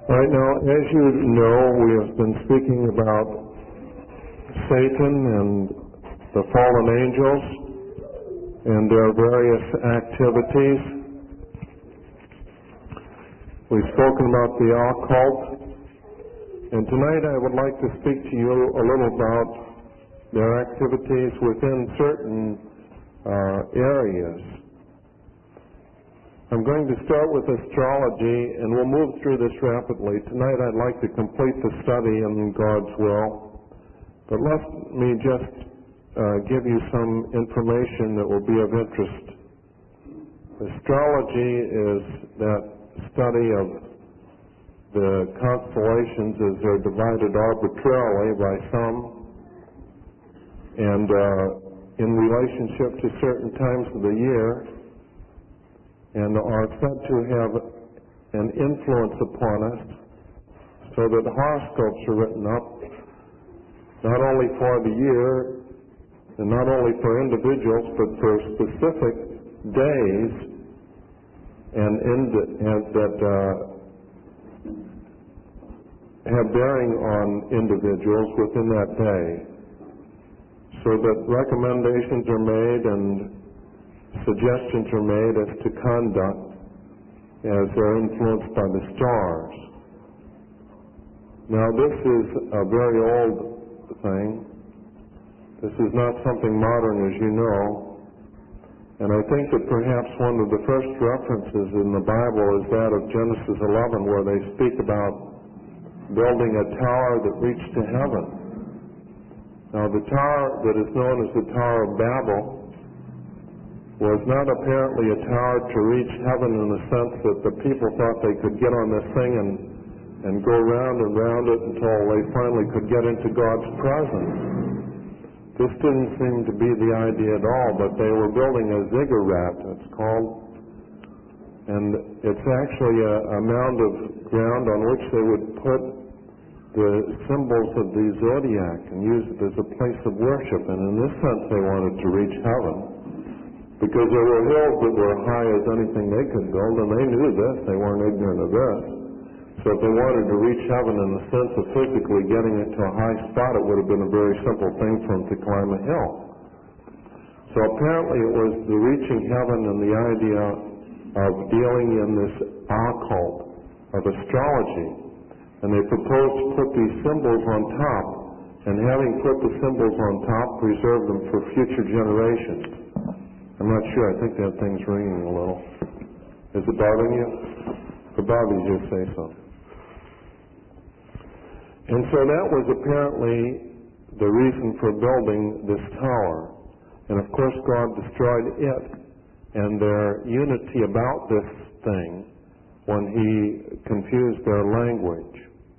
Right now, as you know, we have been speaking about Satan and the fallen angels and their various activities. We've spoken about the occult, and tonight I would like to speak to you a little about their activities within certain areas. I'm going to start with astrology, and we'll move through this rapidly. Tonight I'd like to complete the study in God's will, but let me just give you some information that will be of interest. Astrology is that study of the constellations as they're divided arbitrarily by some, and in relationship to certain times of the year, and are said to have an influence upon us, so that horoscopes are written up not only for the year and not only for individuals, but for specific days and that have bearing on individuals within that day, so that recommendations are made and suggestions are made as to conduct as they're influenced by the stars. Now, this is a very old thing. This is not something modern, as you know. And I think that perhaps one of the first references in the Bible is that of Genesis 11, where they speak about building a tower that reached to heaven. Now, the tower that is known as the Tower of Babel was not apparently a tower to reach heaven in the sense that the people thought they could get on this thing and go round and round it until they finally could get into God's presence. This didn't seem to be the idea at all, but they were building a ziggurat, it's called, and it's actually a mound of ground on which they would put the symbols of the zodiac and use it as a place of worship, and in this sense they wanted to reach heaven, because there were hills that were high as anything they could build, and they knew this. They weren't ignorant of this. So if they wanted to reach heaven in the sense of physically getting it to a high spot, it would have been a very simple thing for them to climb a hill. So apparently it was the reaching heaven and the idea of dealing in this occult of astrology. And they proposed to put these symbols on top, and having put the symbols on top, preserve them for future generations. I'm not sure. I think that thing's ringing a little. Is it bothering you? If it bothers you, say so. And so that was apparently the reason for building this tower. And of course God destroyed it and their unity about this thing when He confused their language.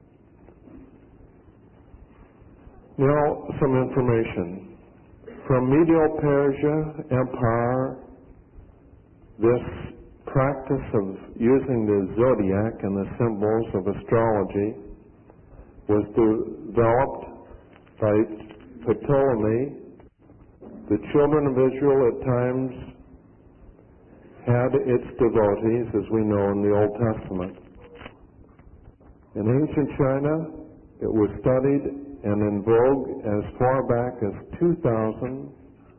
Now, some information. From Medo-Persia Empire, this practice of using the zodiac and the symbols of astrology was developed by Ptolemy. The children of Israel at times had its devotees, as we know in the Old Testament. In ancient China, it was studied and in vogue as far back as 2154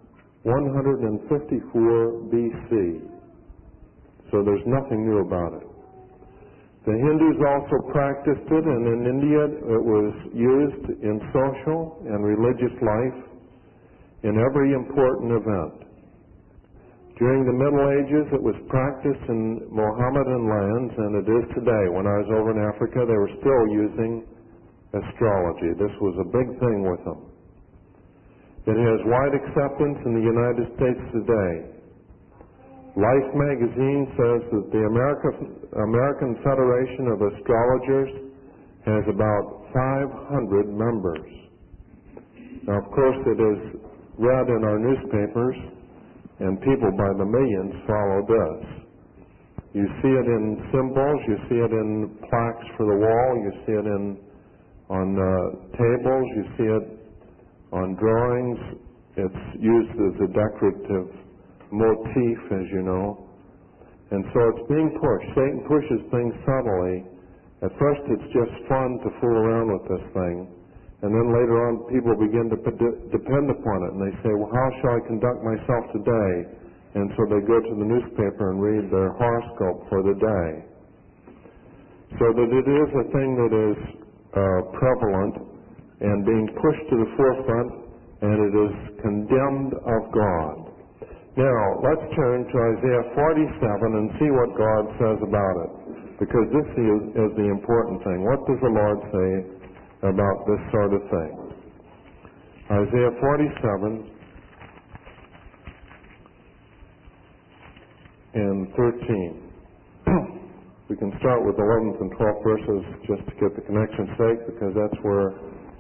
BC. So there's nothing new about it. The Hindus also practiced it, and in India it was used in social and religious life in every important event. During the Middle Ages it was practiced in Mohammedan lands, and it is today. When I was over in Africa, they were still using astrology. This was a big thing with them. It has wide acceptance in the United States today. Life magazine says that the American Federation of Astrologers has about 500 members. Now, of course, it is read in our newspapers, and people by the millions follow this. You see it in symbols, you see it in plaques for the wall, you see it on tables, you see it on drawings. It's used as a decorative motif, as you know. And so it's being pushed. Satan pushes things subtly At first it's just fun to fool around with this thing, and then later on people begin to depend upon it, and they say, well, how shall I conduct myself today? And so they go to the newspaper and read their horoscope for the day. So that it is a thing that is prevalent and being pushed to the forefront, and it is condemned of God. Now, let's turn to Isaiah 47 and see what God says about it, because this is the important thing. What does the Lord say about this sort of thing? Isaiah 47 and 13. We can start with 11th and 12th verses just to get the connection's sake, because that's where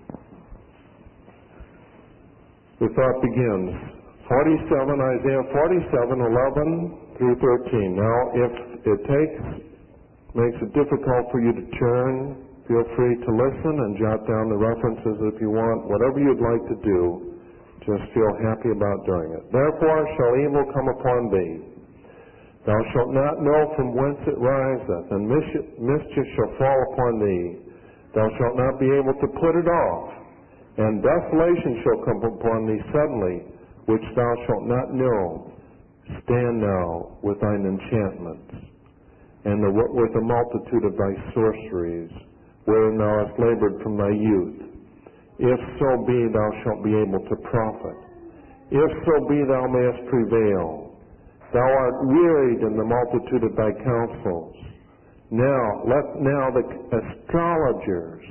the thought begins. Isaiah 47, 11 through 13. Now, if it makes it difficult for you to turn, feel free to listen and jot down the references if you want. Whatever you'd like to do, just feel happy about doing it. Therefore shall evil come upon thee. Thou shalt not know from whence it riseth, and mischief shall fall upon thee. Thou shalt not be able to put it off, and desolation shall come upon thee suddenly, which thou shalt not know. Stand now with thine enchantments, and with the multitude of thy sorceries, wherein thou hast labored from thy youth. If so be thou shalt be able to profit. If so be thou mayest prevail. Thou art wearied in the multitude of thy counsels. Now, let the astrologers,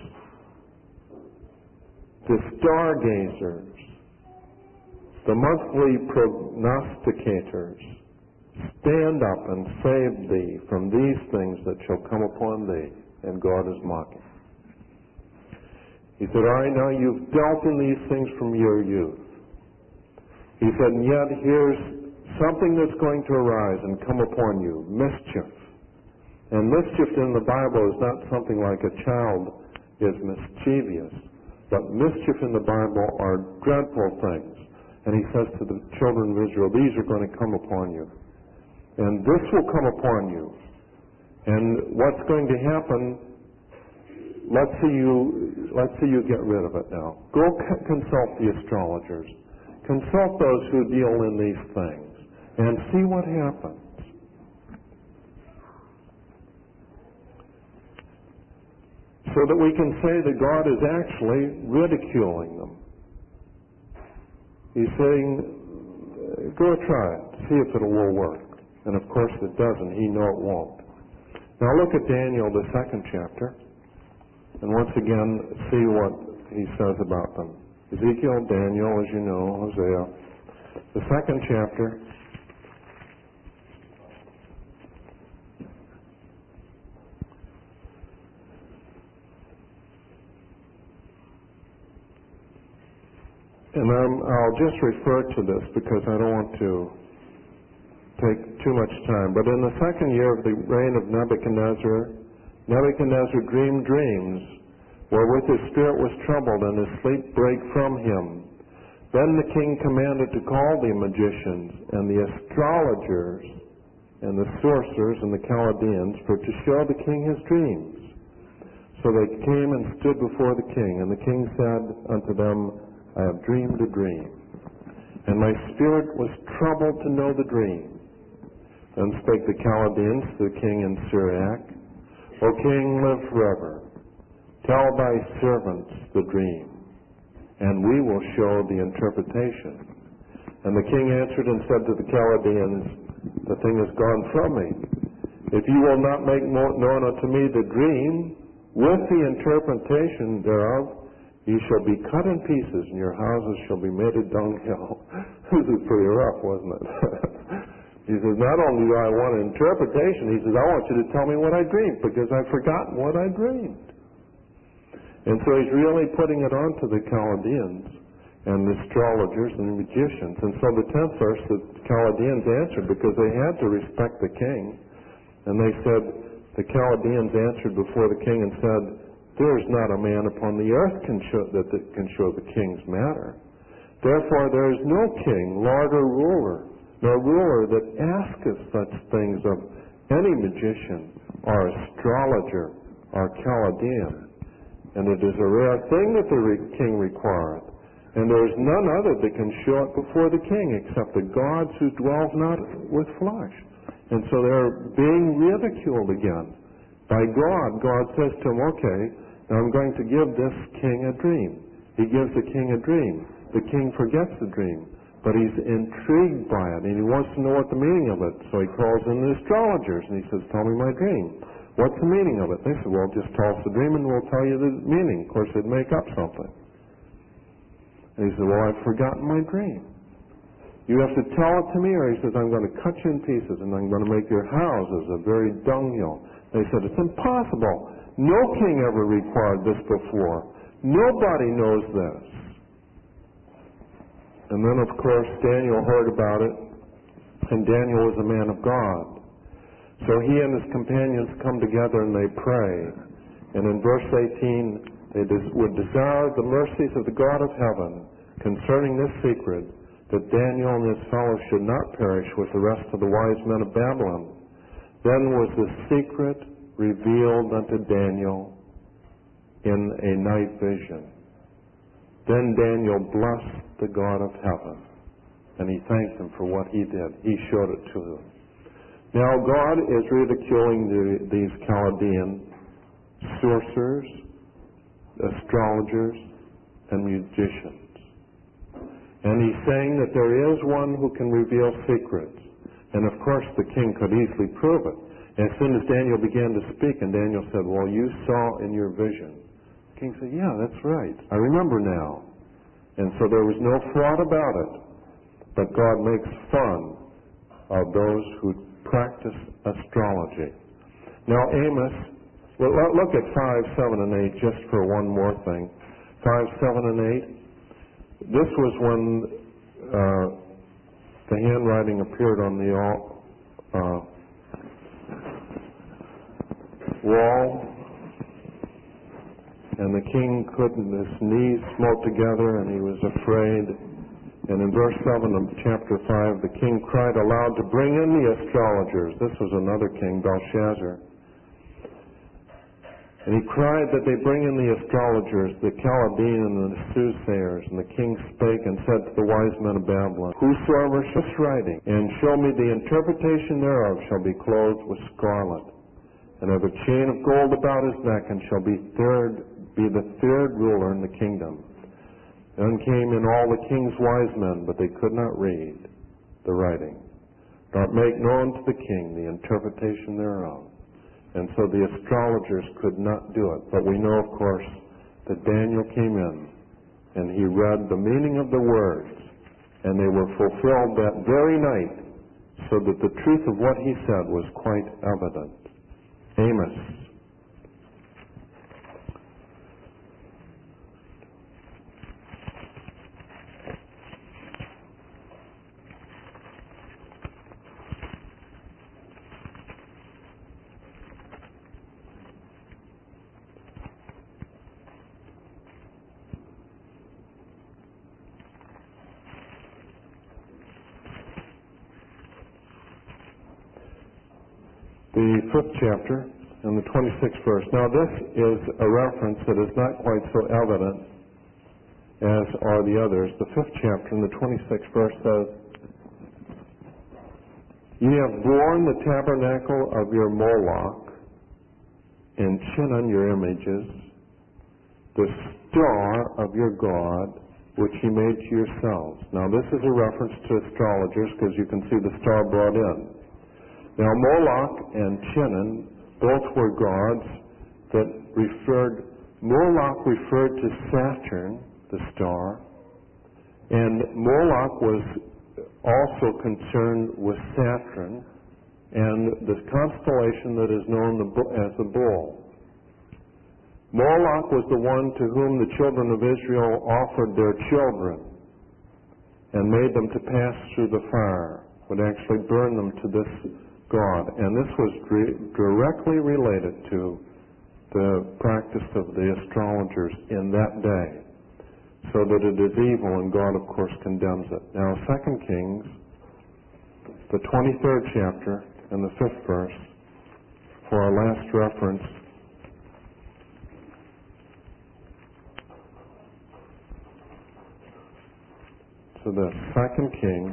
the stargazers, the monthly prognosticators, stand up and save thee from these things that shall come upon thee. And God is mocking. He said, all right, now you've dealt in these things from your youth. He said, and yet here's something that's going to arise and come upon you, mischief. And mischief in the Bible is not something like a child is mischievous, but mischief in the Bible are dreadful things. And he says to the children of Israel, these are going to come upon you. And this will come upon you. And what's going to happen, let's see you get rid of it now. Go consult the astrologers. Consult those who deal in these things. And see what happens. So that we can say that God is actually ridiculing them. He's saying, go try it, see if it will work. And of course it doesn't. He knows it won't. Now look at Daniel, the 2nd chapter, and once again see what he says about them. Ezekiel, Daniel, as you know, Hosea. The 2nd chapter. And I'll just refer to this because I don't want to take too much time. But in the 2nd year of the reign of Nebuchadnezzar dreamed dreams, wherewith his spirit was troubled, and his sleep brake from him. Then the king commanded to call the magicians, and the astrologers, and the sorcerers, and the Chaldeans, for to show the king his dreams. So they came and stood before the king, and the king said unto them, I have dreamed a dream, and my spirit was troubled to know the dream. Then spake the Chaldeans to the king in Syriac, O king, live forever. Tell thy servants the dream, and we will show the interpretation. And the king answered and said to the Chaldeans, the thing is gone from me. If you will not make known unto me the dream, with the interpretation thereof, ye shall be cut in pieces, and your houses shall be made a dunghill. This is pretty rough, wasn't it? He says, not only do I want an interpretation, he says, I want you to tell me what I dreamed, because I've forgotten what I dreamed. And so he's really putting it on to the Chaldeans and the astrologers and the magicians. And so the 10th verse, the Chaldeans answered, because they had to respect the king. And they said, the Chaldeans answered before the king and said, there is not a man upon the earth that can show the king's matter. Therefore there is no king, lord or ruler, nor ruler that asketh such things of any magician or astrologer are Chaldean, and it is a rare thing that the king requireth. And there is none other that can show it before the king except the gods who dwell not with flesh. And so they're being ridiculed again by God. God says to him, okay, now I'm going to give this king a dream. He gives the king a dream. The king forgets the dream, but he's intrigued by it, and he wants to know what the meaning of it. So he calls in the astrologers, and he says, tell me my dream. What's the meaning of it? They said, well, just tell us the dream, and we'll tell you the meaning. Of course, they'd make up something. And he said, well, I've forgotten my dream. You have to tell it to me, or he says, I'm going to cut you in pieces, and I'm going to make your houses a very dunghill. They said, it's impossible. No king ever required this before. Nobody knows this. And then, of course, Daniel heard about it, and Daniel was a man of God. So he and his companions come together and they pray. And in verse 18, they would desire the mercies of the God of heaven concerning this secret, that Daniel and his fellows should not perish with the rest of the wise men of Babylon. Then was the secret revealed unto Daniel in a night vision. Then Daniel blessed the God of heaven, and he thanked him for what he did. He showed it to them. Now God is ridiculing these Chaldean sorcerers, astrologers, and magicians. And he's saying that there is one who can reveal secrets. And of course the king could easily prove it. As soon as Daniel began to speak, and Daniel said, well, you saw in your vision. The king said, yeah, that's right. I remember now. And so there was no fraud about it. But God makes fun of those who practice astrology. Now Amos, look at 5, 7, and 8 just for one more thing. 5, 7, and 8. This was when the handwriting appeared on the wall, and the king couldn't, his knees smote together, and he was afraid. And in verse 7 of chapter 5, the king cried aloud to bring in the astrologers. This was another king, Belshazzar. And he cried that they bring in the astrologers, the Chaldean and the soothsayers. And the king spake and said to the wise men of Babylon, whosoever shall writing, and show me the interpretation thereof, shall be clothed with scarlet, and have a chain of gold about his neck, and shall be the third ruler in the kingdom. Then came in all the king's wise men, but they could not read the writing, nor make known to the king the interpretation thereof. And so the astrologers could not do it. But we know, of course, that Daniel came in, and he read the meaning of the words, and they were fulfilled that very night, so that the truth of what he said was quite evident. Amos. The 5th chapter and the 26th verse. Now this is a reference that is not quite so evident as are the others. The 5th chapter and the 26th verse says, Ye have borne the tabernacle of your Moloch, and Chinon your images, the star of your God, which ye made to yourselves. Now this is a reference to astrologers, because you can see the star brought in. Now Moloch and Chinon both were gods that Moloch referred to Saturn, the star, and Moloch was also concerned with Saturn and the constellation that is known as the bull. Moloch was the one to whom the children of Israel offered their children and made them to pass through the fire, would actually burn them to this God. And this was directly related to the practice of the astrologers in that day, so that it is evil, and God, of course, condemns it. Now, 2 Kings, the 23rd chapter and the 5th verse, for our last reference to this. 2 Kings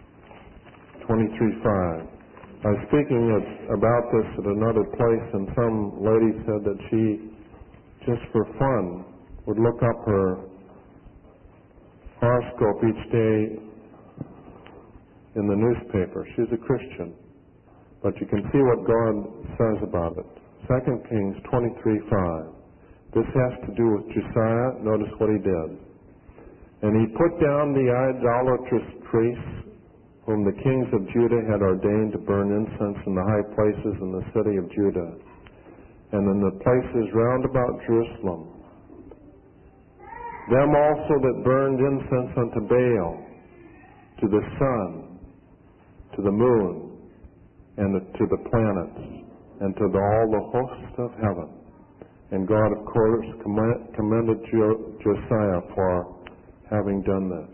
23:5. I was speaking about this at another place, and some lady said that she, just for fun, would look up her horoscope each day in the newspaper. She's a Christian, but you can see what God says about it. 2 Kings 23:5. This has to do with Josiah. Notice what he did. And he put down the idolatrous priests whom the kings of Judah had ordained to burn incense in the high places in the city of Judah and in the places round about Jerusalem. Them also that burned incense unto Baal, to the sun, to the moon, and to the planets, and to all the hosts of heaven. And God, of course, commended Josiah for having done this.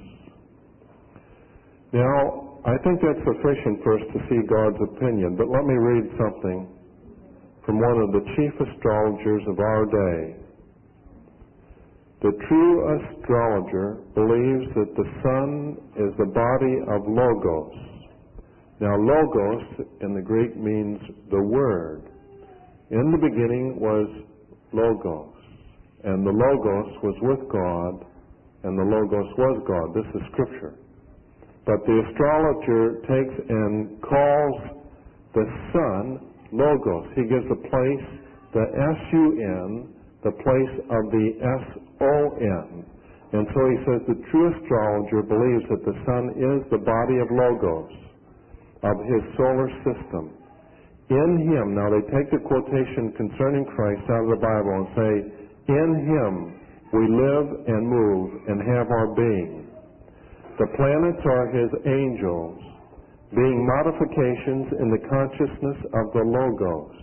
Now, I think that's sufficient for us to see God's opinion, but let me read something from one of the chief astrologers of our day. The true astrologer believes that the sun is the body of Logos. Now, Logos in the Greek means the Word. In the beginning was Logos, and the Logos was with God, and the Logos was God. This is Scripture. But the astrologer takes and calls the sun Logos. He gives a place, the S-U-N, the place of the S-O-N. And so he says the true astrologer believes that the sun is the body of Logos, of his solar system. In him, now they take the quotation concerning Christ out of the Bible and say, in him we live and move and have our being. The planets are his angels, being modifications in the consciousness of the Logos.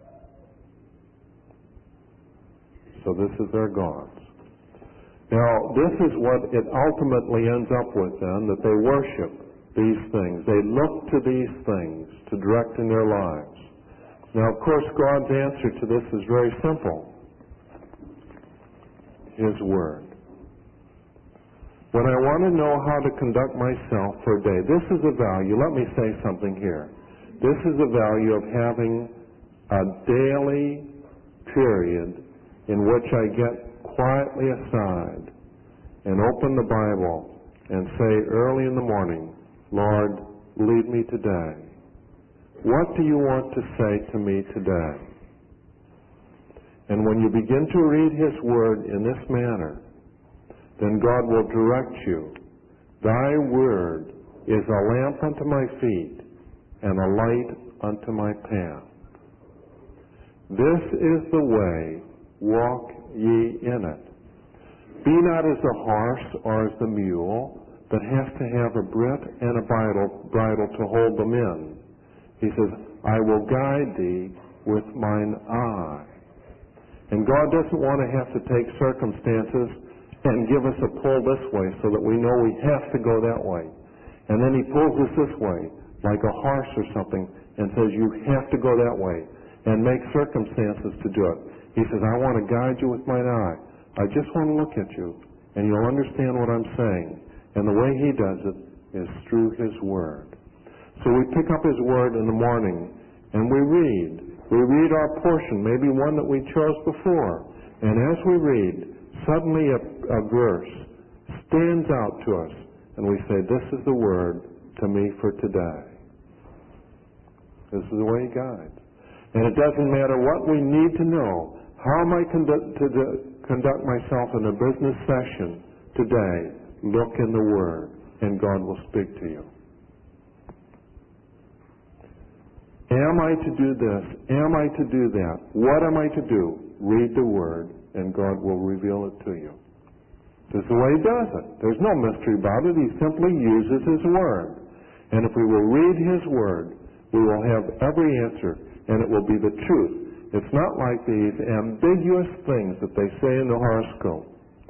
So this is their gods. Now, this is what it ultimately ends up with then, that they worship these things. They look to these things to direct in their lives. Now, of course, God's answer to this is very simple. His Word. When I want to know how to conduct myself for a day, this is a value. Let me say something here. This is the value of having a daily period in which I get quietly aside and open the Bible and say early in the morning, Lord, lead me today. What do you want to say to me today? And when you begin to read His Word in this manner, then God will direct you. Thy Word is a lamp unto my feet and a light unto my path. This is the way, walk ye in it. Be not as the horse or as the mule that has to have a bit and a bridle to hold them in. He says, I will guide thee with mine eye. And God doesn't want to have to take circumstances and give us a pull this way so that we know we have to go that way. And then He pulls us this way, like a horse or something, and says, you have to go that way, and make circumstances to do it. He says, I want to guide you with mine eye. I just want to look at you, and you'll understand what I'm saying. And the way He does it is through His Word. So we pick up His Word in the morning, and we read. We read our portion, maybe one that we chose before. And as we read, suddenly a verse stands out to us, and we say, this is the Word to me for today. This is the way He guides. And it doesn't matter what we need to know. How am I conduct myself in a business session today? Look in the Word, and God will speak to you. Am I to do this? Am I to do that? What am I to do? Read the Word, and God will reveal it to you. This is the way He does it. There's no mystery about it. He simply uses His Word. And if we will read His Word, we will have every answer, and it will be the truth. It's not like these ambiguous things that they say in the horoscope.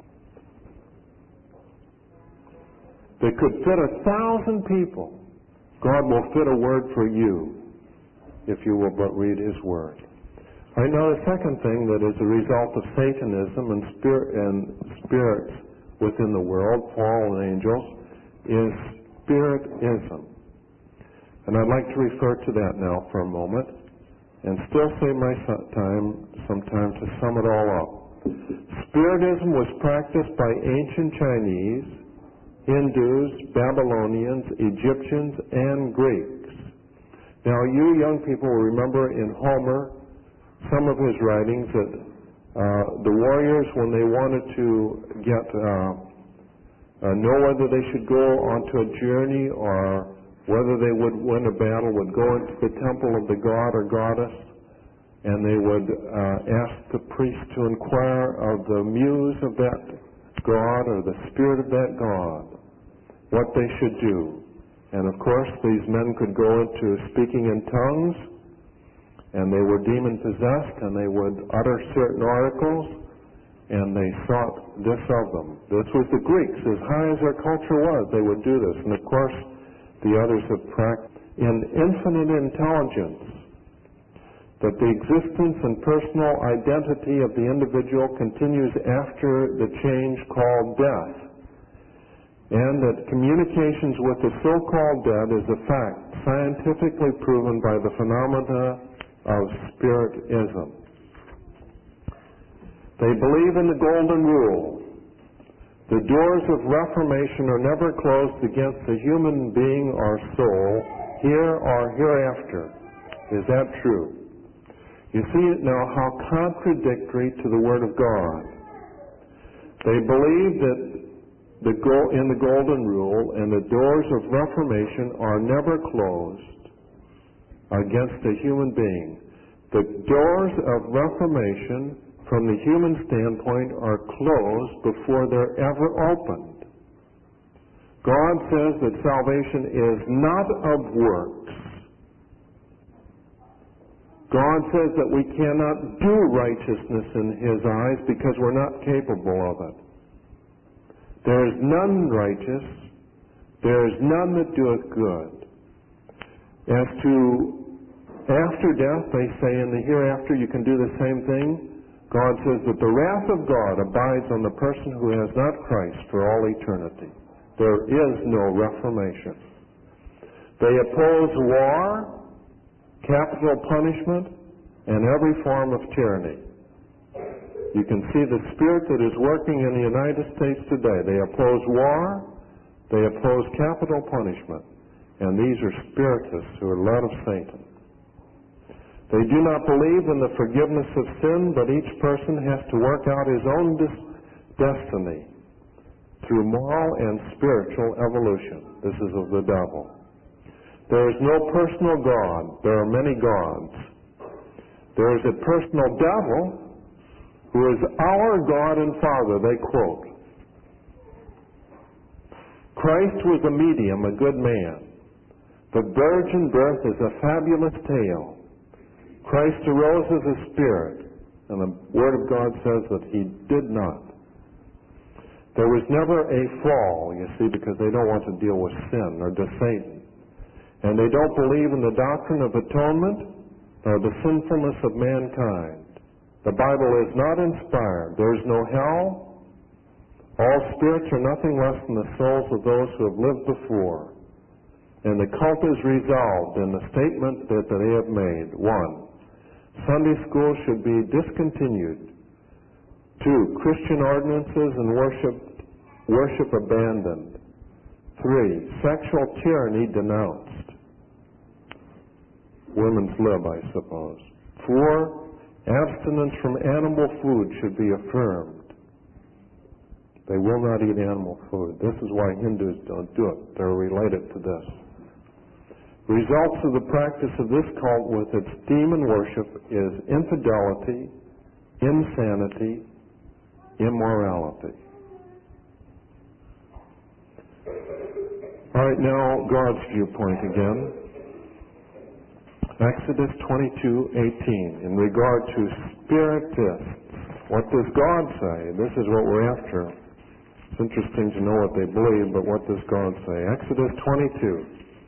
They could fit 1,000 people. God will fit a word for you if you will but read His Word. I know the second thing that is a result of Satanism and spirits within the world, fallen angels, is Spiritism. And I'd like to refer to that now for a moment and still save my some time to sum it all up. Spiritism was practiced by ancient Chinese, Hindus, Babylonians, Egyptians, and Greeks. Now, you young people will remember in Homer some of his writings that the warriors, when they wanted to get know whether they should go onto a journey or whether they would win a battle, would go into the temple of the god or goddess, and they would ask the priest to inquire of the muse of that god or the spirit of that god what they should do. And of course, these men could go into speaking in tongues, and they were demon-possessed, and they would utter certain articles, and they sought this of them. This was the Greeks. As high as their culture was, they would do this. And of course, the others have practiced in infinite intelligence that the existence and personal identity of the individual continues after the change called death, and that communications with the so-called dead is a fact scientifically proven by the phenomena of Spiritism. They believe in the golden rule. The doors of reformation are never closed against a human being or soul, here or hereafter. Is that true? You see now how contradictory to the Word of God. They believe that in the golden rule, and the doors of reformation are never closed against a human being. The doors of reformation from the human standpoint are closed before they're ever opened. God says that salvation is not of works. God says that we cannot do righteousness in His eyes because we're not capable of it. There is none righteous, there is none that doeth good. As to after death, they say in the hereafter you can do the same thing. God says that the wrath of God abides on the person who has not Christ for all eternity. There is no reformation. They oppose war, capital punishment, and every form of tyranny. You can see the spirit that is working in the United States today. They oppose war, they oppose capital punishment, and these are spiritists who are led of Satan. They do not believe in the forgiveness of sin, but each person has to work out his own destiny through moral and spiritual evolution. This is of the devil. There is no personal God. There are many gods. There is a personal devil who is our God and Father, they quote. Christ was a medium, a good man. The virgin birth is a fabulous tale. Christ arose as a spirit, and the Word of God says that He did not. There was never a fall, you see, because they don't want to deal with sin or to Satan. And they don't believe in the doctrine of atonement or the sinfulness of mankind. The Bible is not inspired. There is no hell. All spirits are nothing less than the souls of those who have lived before. And the cult is resolved in the statement that they have made. 1. Sunday school should be discontinued. 2. Christian ordinances and worship abandoned. 3. Sexual tyranny denounced. Women's lib, I suppose. 4. Abstinence from animal food should be affirmed. They will not eat animal food. This is why Hindus don't do it. They're related to this. Results of the practice of this cult with its demon worship is infidelity, insanity, immorality. All right, now God's viewpoint again. Exodus 22:18. In regard to spiritists, what does God say? This is what we're after. It's interesting to know what they believe, but what does God say? Exodus 22.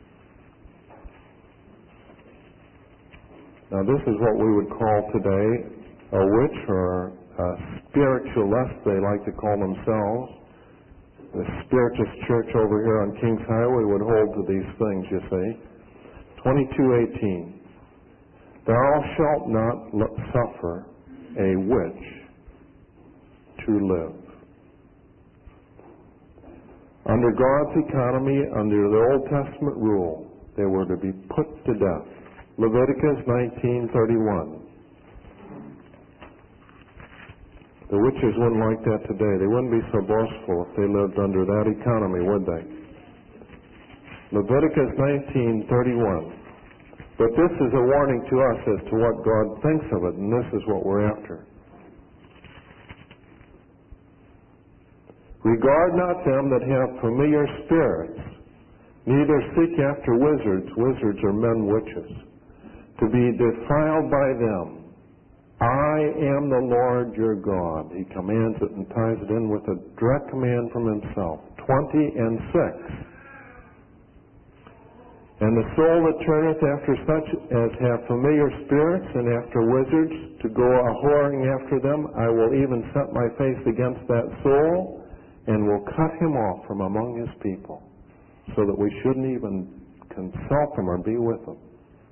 Now this is what we would call today a witch or a spiritualist, they like to call themselves. the Spiritist church over here on Kings Highway would hold to these things, you see. 22:18. Thou shalt not suffer a witch to live. Under God's economy, under the Old Testament rule, they were to be put to death. Leviticus 19:31. The witches wouldn't like that today. They wouldn't be so boastful if they lived under that economy, would they? Leviticus 19:31. But this is a warning to us as to what God thinks of it, and this is what we're after. Regard not them that have familiar spirits, neither seek after wizards. Wizards are men witches. To be defiled by them. I am the Lord your God. He commands it and ties it in with a direct command from himself. 20:6. And the soul that turneth after such as have familiar spirits and after wizards to go a-whoring after them, I will even set my face against that soul and will cut him off from among his people, so that we shouldn't even consult him or be with him.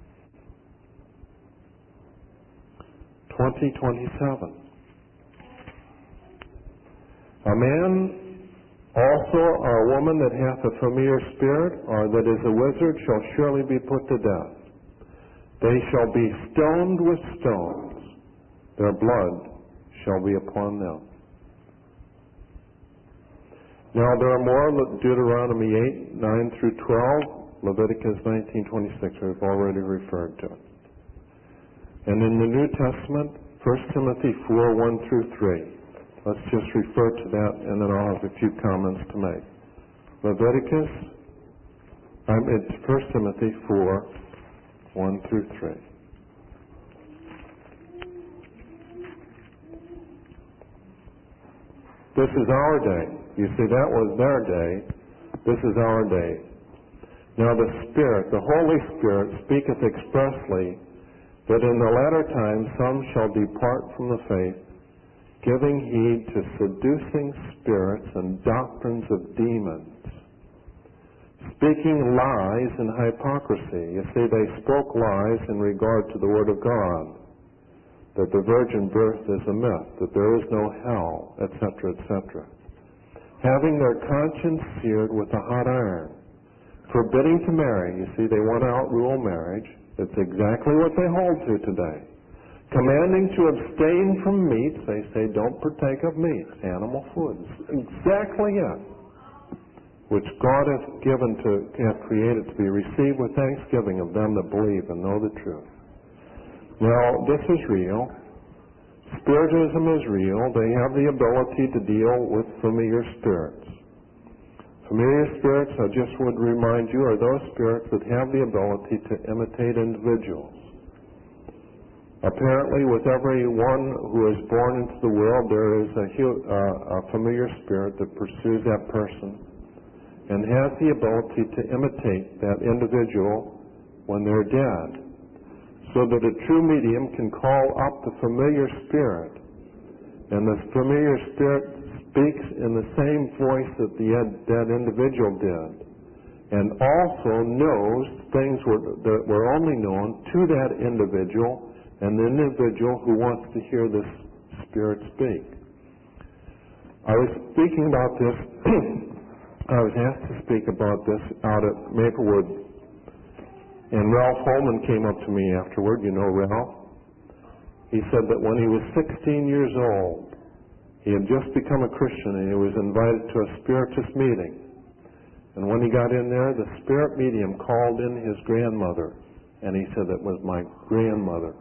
20:27. A man also or a woman that hath a familiar spirit, or that is a wizard, shall surely be put to death. They shall be stoned with stones. Their blood shall be upon them. Now there are more, Deuteronomy 8:9-12, Leviticus 19:26, we've already referred to it. And in the New Testament, 1 Timothy 4:1-3. Let's just refer to that, and then I'll have a few comments to make. It's 1 Timothy 4:1-3. This is our day. You see, that was their day. This is our day. Now the Spirit, the Holy Spirit, speaketh expressly that in the latter times some shall depart from the faith, giving heed to seducing spirits and doctrines of demons, speaking lies and hypocrisy. You see, they spoke lies in regard to the Word of God, that the virgin birth is a myth, that there is no hell, etc., etc. Having their conscience seared with a hot iron, forbidding to marry. You see, they want to outrule marriage. It's exactly what they hold to today. Commanding to abstain from meats. They say, don't partake of meats, animal foods. Exactly it. Which God hath created to be received with thanksgiving of them that believe and know the truth. Now, this is real. Spiritism is real. They have the ability to deal with familiar spirits. Familiar spirits, I just would remind you, are those spirits that have the ability to imitate individuals. Apparently, with everyone who is born into the world, there is a familiar spirit that pursues that person and has the ability to imitate that individual when they're dead, so that a true medium can call up the familiar spirit, and the familiar spirit speaks in the same voice that the dead individual did, and also knows things that were only known to that individual and the individual who wants to hear this spirit speak. I was speaking about this, I was asked to speak about this out at Maplewood, and Ralph Holman came up to me afterward. You know Ralph? He said that when he was 16 years old, he had just become a Christian, and he was invited to a Spiritist meeting. And when he got in there, the spirit medium called in his grandmother, and he said, that was my grandmother.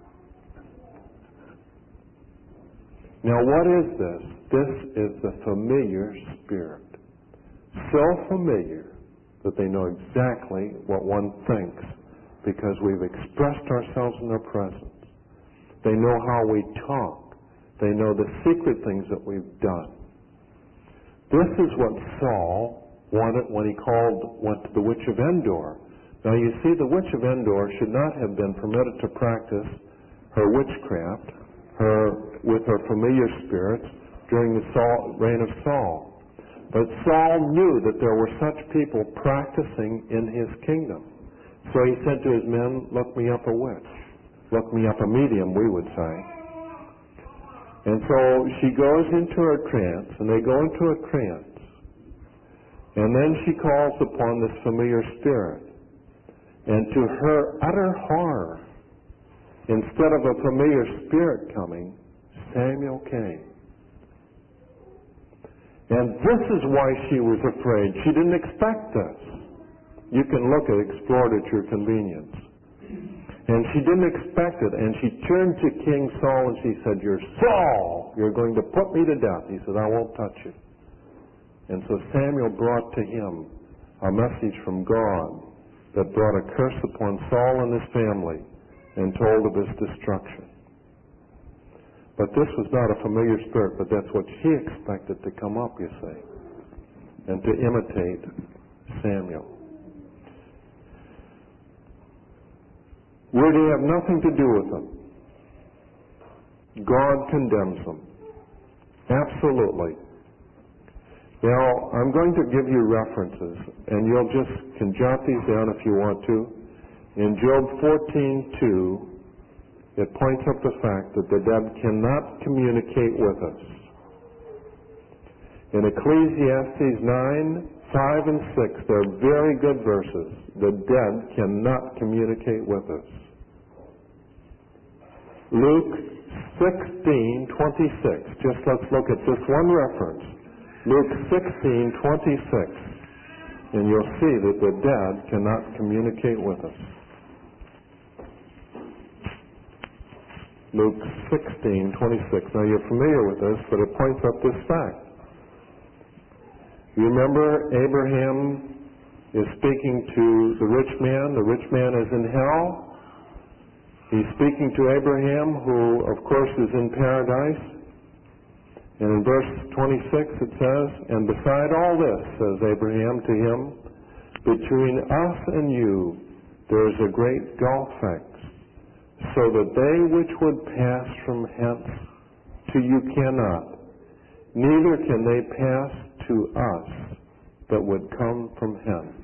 Now, what is this? This is the familiar spirit. So familiar that they know exactly what one thinks because we've expressed ourselves in their presence. They know how we talk. They know the secret things that we've done. This is what Saul wanted when he went to the witch of Endor. Now you see, the witch of Endor should not have been permitted to practice her witchcraft with her familiar spirits during the reign of Saul. But Saul knew that there were such people practicing in his kingdom. So he said to his men, look me up a witch. Look me up a medium, we would say. And so she goes into a trance, and they go into a trance. And then she calls upon this familiar spirit. And to her utter horror, instead of a familiar spirit coming, Samuel came. And this is why she was afraid. She didn't expect this. You can look at, explore it at your convenience. And she didn't expect it. And she turned to King Saul and she said, you're Saul! You're going to put me to death. He said, I won't touch you. And so Samuel brought to him a message from God that brought a curse upon Saul and his family and told of his destruction. But this was not a familiar spirit, but that's what she expected to come up, you see, and to imitate Samuel. We're to have nothing to do with them. God condemns them. Absolutely. Now, I'm going to give you references, and you'll just can jot these down if you want to. In Job 14:2, it points up the fact that the dead cannot communicate with us. In Ecclesiastes 9:5 and 6, they're very good verses. The dead cannot communicate with us. Luke 16:26. Just let's look at this one reference. Luke 16:26. And you'll see that the dead cannot communicate with us. Luke 16:26. Now you're familiar with this, but it points up this fact. You remember Abraham is speaking to the rich man. The rich man is in hell. He's speaking to Abraham, who of course is in paradise. And in verse 26 it says, and beside all this, says Abraham to him, between us and you there is a great gulf fixed, so that they which would pass from hence to you cannot, neither can they pass to us that would come from hence.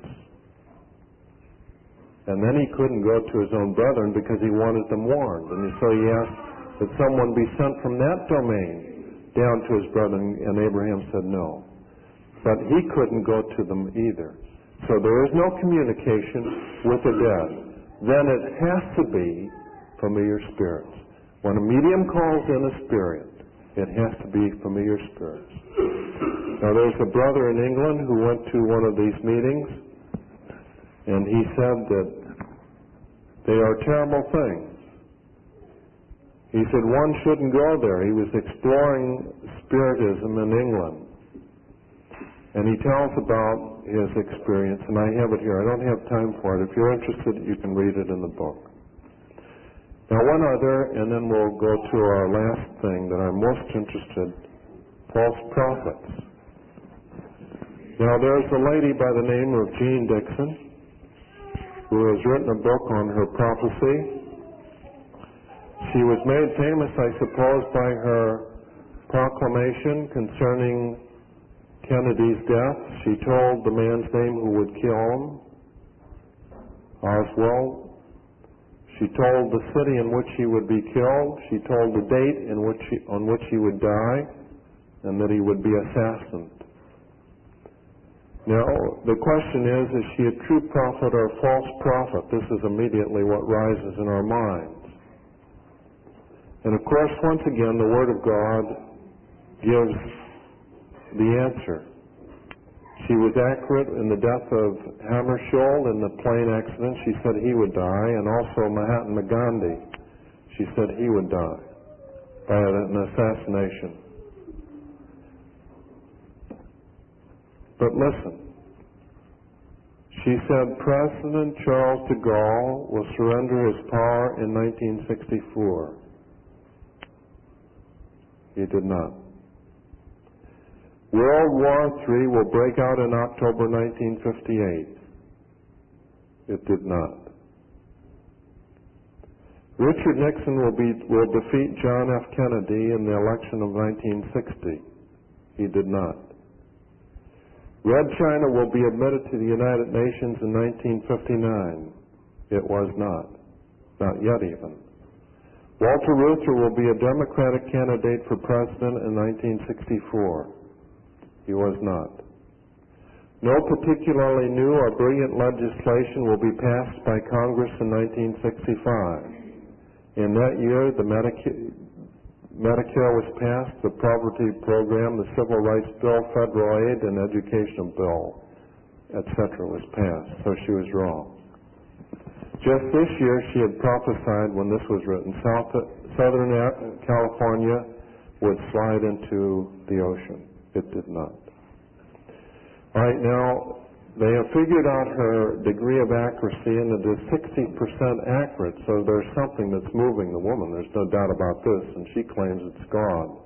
And then he couldn't go to his own brethren because he wanted them warned. And so he asked that someone be sent from that domain down to his brethren, and Abraham said no. But he couldn't go to them either. So there is no communication with the dead. Then it has to be familiar spirits. When a medium calls in a spirit, it has to be familiar spirits. Now there's a brother in England who went to one of these meetings, and he said that they are terrible things. He said one shouldn't go there. He was exploring Spiritism in England. And he tells about his experience, and I have it here. I don't have time for it. If you're interested, you can read it in the book. Now one other, and then we'll go to our last thing that I'm most interested, false prophets. Now there's a lady by the name of Jean Dixon who has written a book on her prophecy. She was made famous, I suppose, by her proclamation concerning Kennedy's death. She told the man's name who would kill him, Oswald. She told the city in which he would be killed. She told the date on which he would die, and that he would be assassinated. Now, the question is she a true prophet or a false prophet? This is immediately what rises in our minds. And of course, once again, the Word of God gives the answer. She was accurate in the death of Hammarskjöld in the plane accident. She said he would die, and also Mahatma Gandhi. She said he would die by an assassination. But listen, she said President Charles de Gaulle will surrender his power in 1964. He did not. World War III will break out in October 1958. It did not. Richard Nixon will defeat John F. Kennedy in the election of 1960. He did not. Red China will be admitted to the United Nations in 1959. It was not. Not yet even. Walter Reuther will be a Democratic candidate for president in 1964. He was not. No particularly new or brilliant legislation will be passed by Congress in 1965. In that year, the Medicare was passed, the poverty program, the Civil Rights Bill, federal aid, and education bill, etc. was passed, so she was wrong. Just this year, she had prophesied when this was written, Southern California would slide into the ocean. It did not. All right, now, they have figured out her degree of accuracy, and it is 60% accurate, so there's something that's moving the woman. There's no doubt about this, and she claims it's God.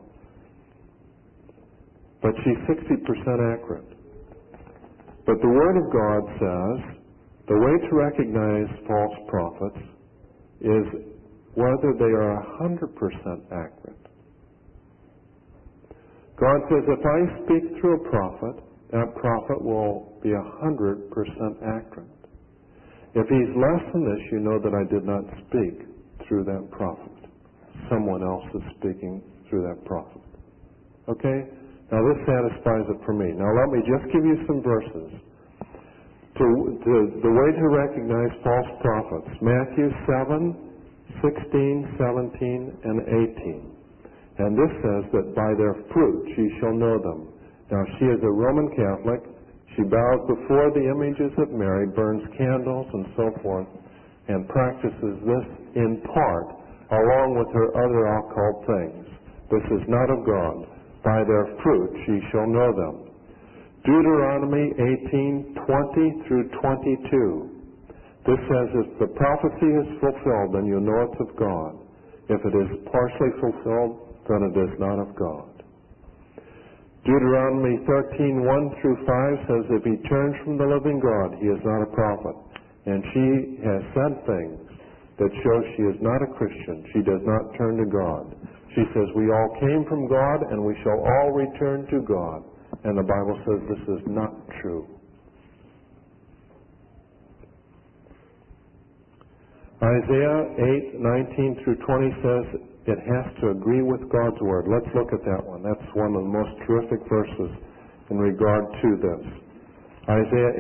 But she's 60% accurate. But the Word of God says the way to recognize false prophets is whether they are 100% accurate. God says, if I speak through a prophet, that prophet will be 100% accurate. If he's less than this, you know that I did not speak through that prophet. Someone else is speaking through that prophet. Okay? Now this satisfies it for me. Now let me just give you some verses. The way to recognize false prophets. Matthew 7, 16, 17, and 18. And this says that by their fruit ye shall know them. Now, she is a Roman Catholic. She bows before the images of Mary, burns candles, and so forth, and practices this in part, along with her other occult things. This is not of God. By their fruit ye shall know them. Deuteronomy 18:20 through 22. This says, if the prophecy is fulfilled, then you know it's of God. If it is partially fulfilled, then it is not of God. Deuteronomy 13:1 through 5 says, if he turns from the living God, he is not a prophet. And she has said things that show she is not a Christian. She does not turn to God. She says, we all came from God, and we shall all return to God. And the Bible says this is not true. Isaiah 8:19 through 20 says it has to agree with God's Word. Let's look at that one. That's one of the most terrific verses in regard to this. Isaiah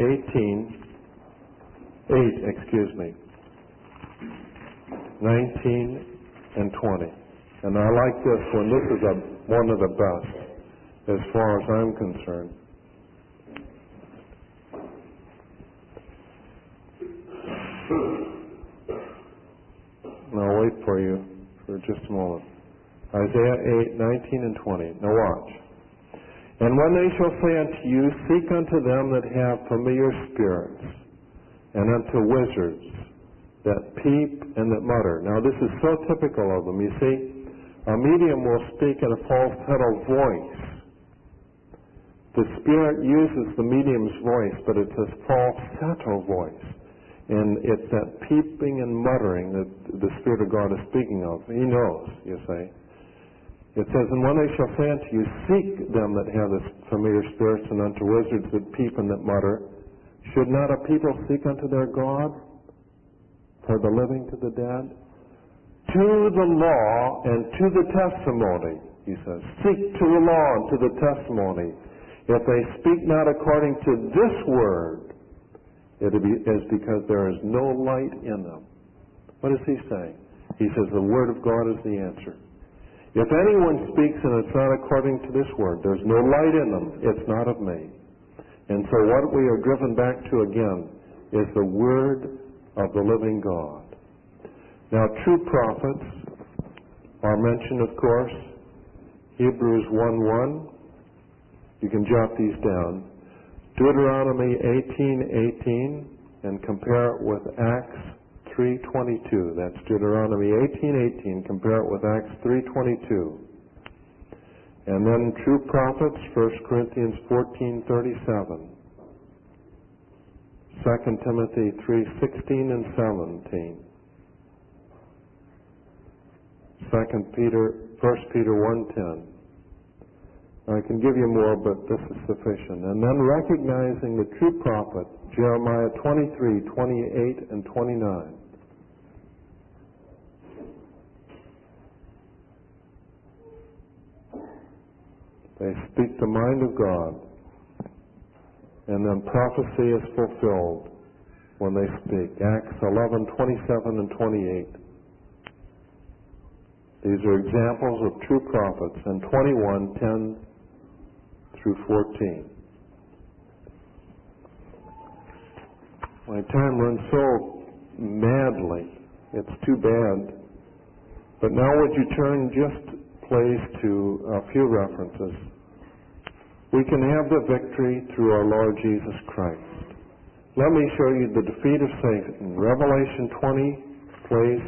19 and 20. And I like this one. This is one of the best as far as I'm concerned. I'll wait for you for just a moment. Isaiah 8:19 and 20. Now watch. And when they shall say unto you, seek unto them that have familiar spirits, and unto wizards that peep and that mutter. Now this is so typical of them. You see, a medium will speak in a falsetto voice. The Spirit uses the medium's voice, but it's a falsetto voice. And it's that peeping and muttering that the Spirit of God is speaking of. He knows, you see. It says, and when they shall say unto you, seek them that have this familiar spirits, and unto wizards that peep and that mutter. Should not a people seek unto their God, for the living to the dead? To the law and to the testimony, he says. Seek to the law and to the testimony. If they speak not according to this word, it is because there is no light in them. What does he say? He says the Word of God is the answer. If anyone speaks and it's not according to this word, there's no light in them, it's not of me. And so what we are driven back to again is the Word of the living God. Now, true prophets are mentioned, of course. Hebrews 1:1. You can jot these down. Deuteronomy 18:18, and compare it with Acts 3:22. That's Deuteronomy 18:18. Compare it with Acts 3:22. And then true prophets, 1 Corinthians 14:37. 2 Timothy 3:16 and 17. 1 Peter 1:10. I can give you more, but this is sufficient. And then recognizing the true prophet, Jeremiah 23, 28, and 29. They speak the mind of God, and then prophecy is fulfilled when they speak. Acts 11, 27, and 28. These are examples of true prophets. And 21, 10 through 14. My time runs so madly. It's too bad. But now would you turn just please to a few references. We can have the victory through our Lord Jesus Christ. Let me show you the defeat of Satan. Revelation 20, please.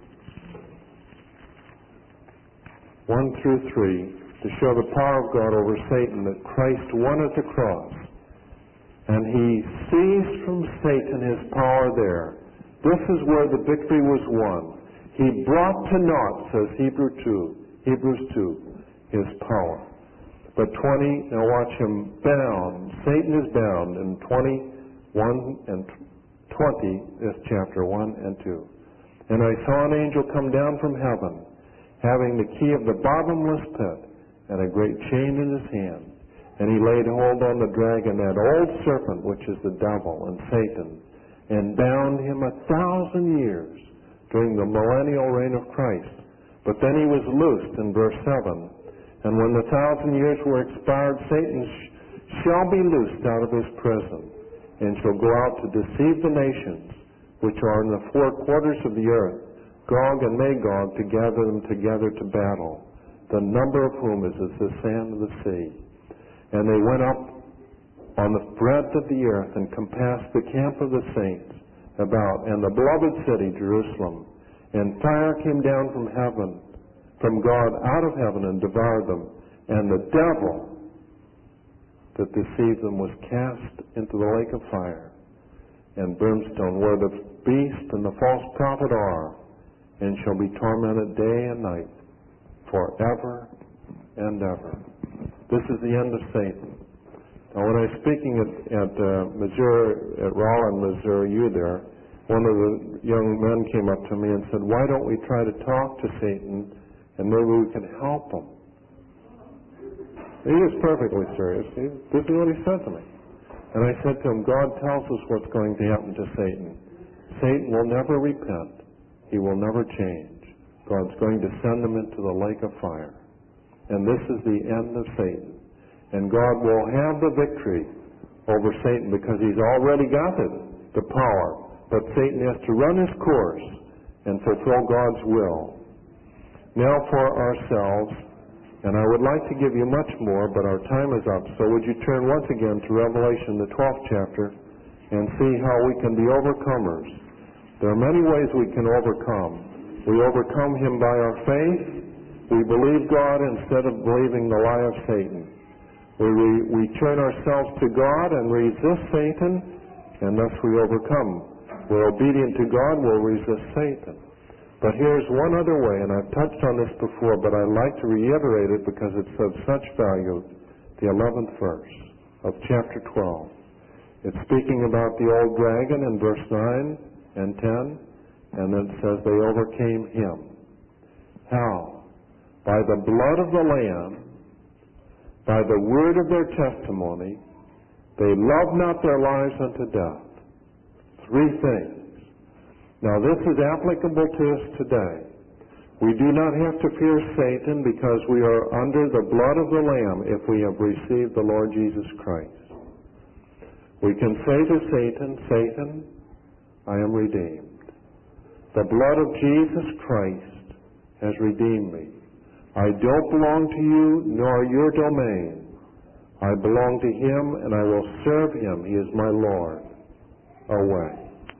1 through 3, to show the power of God over Satan, that Christ won at the cross. And he seized from Satan his power there. This is where the victory was won. He brought to naught, says Hebrews 2, his power. But 20, now watch him bound. Satan is bound in 21 and 20, is chapter 1 and 2. And I saw an angel come down from heaven, having the key of the bottomless pit and a great chain in his hand. And he laid hold on the dragon, that old serpent, which is the devil and Satan, and bound him 1,000 years during the millennial reign of Christ. But then he was loosed in verse 7. And when the 1,000 years were expired, Satan shall be loosed out of his prison, and shall go out to deceive the nations which are in the four quarters of the earth, Gog and Magog, to gather them together to battle, the number of whom is as the sand of the sea. And they went up on the breadth of the earth, and compassed the camp of the saints about, and the beloved city, Jerusalem. And fire came down from heaven, from God out of heaven, and devoured them. And the devil that deceived them was cast into the lake of fire and brimstone, where the beast and the false prophet are, and shall be tormented day and night forever and ever. This is the end of Satan. Now, when I was speaking at Missouri, at Rollin, Missouri, one of the young men came up to me and said, "Why don't we try to talk to Satan, and maybe we can help him?" He was perfectly serious. This is what he said to me. And I said to him, God tells us what's going to happen to Satan. Satan will never repent. He will never change. God's going to send him into the lake of fire. And this is the end of Satan. And God will have the victory over Satan, because he's already got it, the power. But Satan has to run his course and fulfill God's will. Now for ourselves, and I would like to give you much more, but our time is up. So would you turn once again to Revelation, the 12th chapter, and see how we can be overcomers. There are many ways we can overcome. We overcome him by our faith. We believe God instead of believing the lie of Satan. We turn ourselves to God and resist Satan, and thus we overcome. We're obedient to God, we'll resist Satan. But here's one other way, and I've touched on this before, but I'd like to reiterate it because it's of such value. The 11th verse of chapter 12. It's speaking about the old dragon in verse 9 and 10, and then it says they overcame him. How? By the blood of the Lamb, by the word of their testimony, they loved not their lives unto death. Three things. Now this is applicable to us today. We do not have to fear Satan, because we are under the blood of the Lamb if we have received the Lord Jesus Christ. We can say to Satan, Satan, I am redeemed. The blood of Jesus Christ has redeemed me. I don't belong to you, nor your domain. I belong to him, and I will serve him. He is my Lord. Away.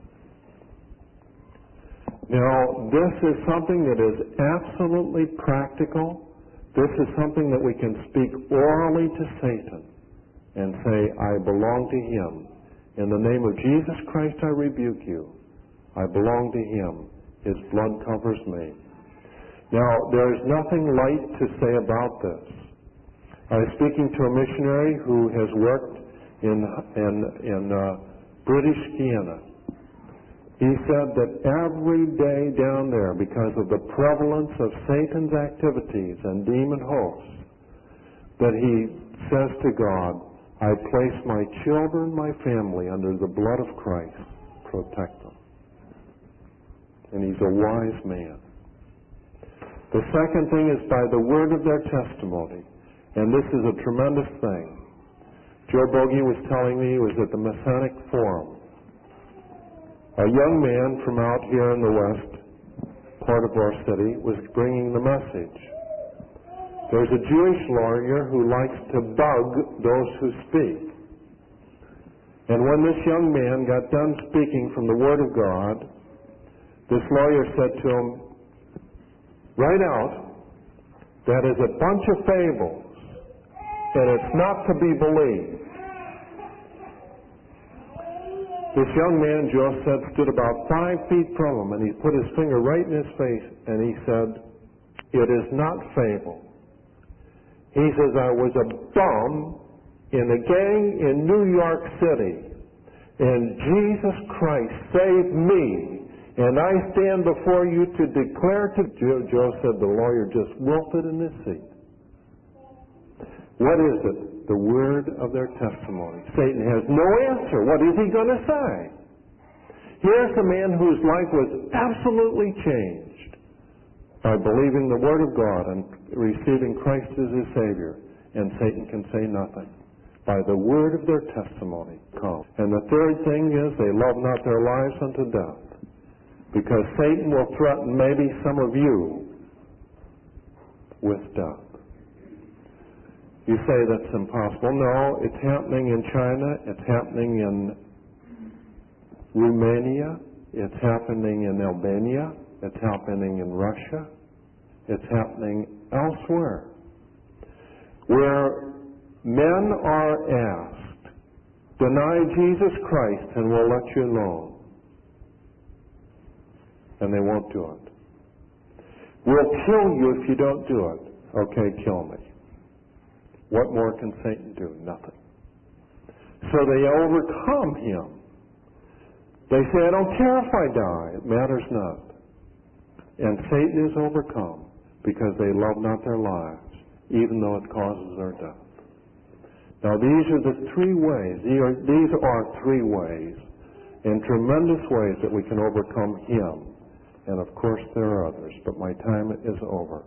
Now, this is something that is absolutely practical. This is something that we can speak orally to Satan and say, I belong to him. In the name of Jesus Christ, I rebuke you. I belong to him. His blood covers me. Now, there is nothing light to say about this. I was speaking to a missionary who has worked in British Guiana. He said that every day down there, because of the prevalence of Satan's activities and demon hosts, that he says to God, I place my children, my family, under the blood of Christ. Protect them. And he's a wise man. The second thing is by the word of their testimony. And this is a tremendous thing. Joe Bogie was telling me he was at the Masonic Forum. A young man from out here in the west part of our city was bringing the message. There's a Jewish lawyer who likes to bug those who speak. And when this young man got done speaking from the Word of God, this lawyer said to him, write out, that is a bunch of fables, and it's not to be believed. This young man, Joe said, stood about 5 feet from him, and he put his finger right in his face, and he said, it is not fable. He says, I was a bum in a gang in New York City, and Jesus Christ saved me, and I stand before you to declare to... Joe said the lawyer just wilted in his seat. What is it? The word of their testimony. Satan has no answer. What is he going to say? Here's a man whose life was absolutely changed by believing the Word of God and receiving Christ as his Savior. And Satan can say nothing. By the word of their testimony come. And the third thing is they love not their lives unto death. Because Satan will threaten maybe some of you with death. You say that's impossible. No, it's happening in China. It's happening in Romania. It's happening in Albania. It's happening in Russia. It's happening elsewhere. Where men are asked, deny Jesus Christ and we'll let you alone. And they won't do it. We'll kill you if you don't do it. Okay, kill me. What more can Satan do? Nothing. So they overcome him. They say, I don't care if I die. It matters not. And Satan is overcome because they love not their lives, even though it causes their death. Now these are the 3 ways. These are 3 ways, and tremendous ways that we can overcome him. And of course there are others, but my time is over.